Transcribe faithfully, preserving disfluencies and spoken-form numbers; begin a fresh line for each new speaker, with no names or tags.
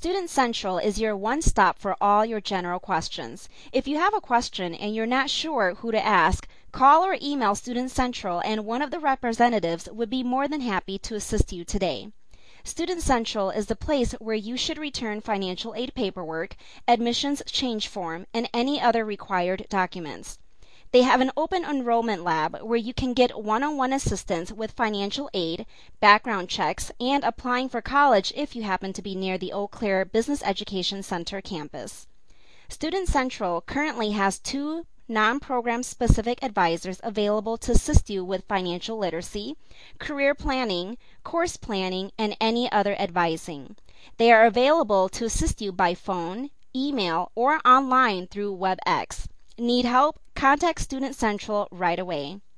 Student Central is your one stop for all your general questions. If you have a question and you're not sure who to ask, call or email Student Central and one of the representatives would be more than happy to assist you today. Student Central is the place where you should return financial aid paperwork, admissions change form, and any other required documents. They have an open enrollment lab where you can get one-on-one assistance with financial aid, background checks, and applying for college if you happen to be near the Eau Claire Business Education Center campus. Student Central currently has two non-program specific advisors available to assist you with financial literacy, career planning, course planning, and any other advising. They are available to assist you by phone, email, or online through WebEx. Need help? Contact Student Central right away.